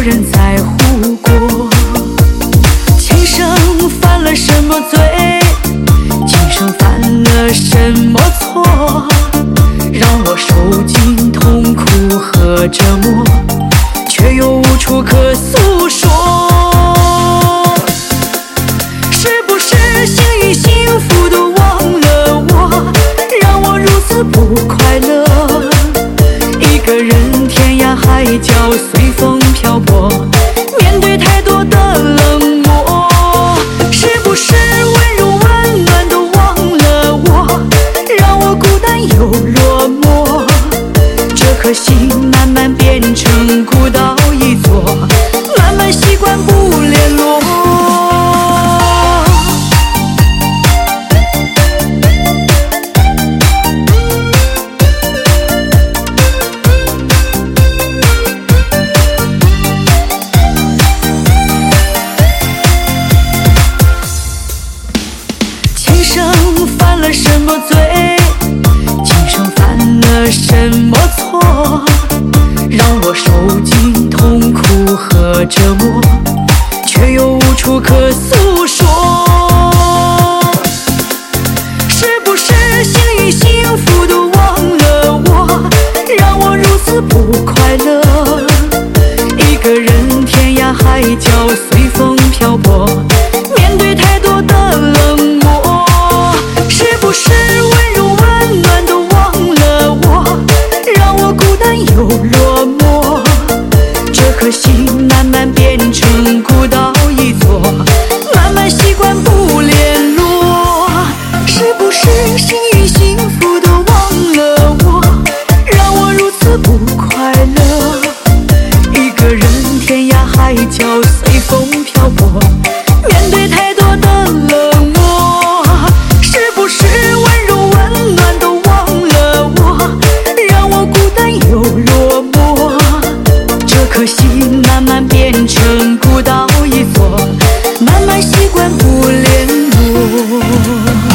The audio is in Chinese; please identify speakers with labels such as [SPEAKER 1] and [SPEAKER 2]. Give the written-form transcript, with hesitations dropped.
[SPEAKER 1] 人在乎过。前生犯了什么罪，今生犯了什么错，让我受尽痛苦和折磨，却又无处可诉说。是不是幸运幸福都忘了我，让我如此不快乐？一个人天涯海角随风漂泊，面对太多的冷漠。是不是温柔温暖都忘了我，让我孤单又落寞？这颗心慢慢变成孤岛一座，慢慢习惯不联络。前生犯了什么罪，今生犯了什么错，让我受尽痛苦和折磨，却又无处可诉说。是不是幸运幸福都忘了我，让我如此不快乐？一个人天涯海角随风漂泊，面对太多的冷漠。是不是温柔温暖都忘了我，让我孤单又落寞？这颗心慢慢变成孤岛一座，慢慢习惯不联络。是不是幸运幸福都忘了我，让我如此不快乐？一个人天涯海角随风漂泊，面对太多的冷漠。是不是温柔温暖都忘了我，让我孤单又落寞？这颗心慢慢变成孤岛一座，慢慢习惯不联络。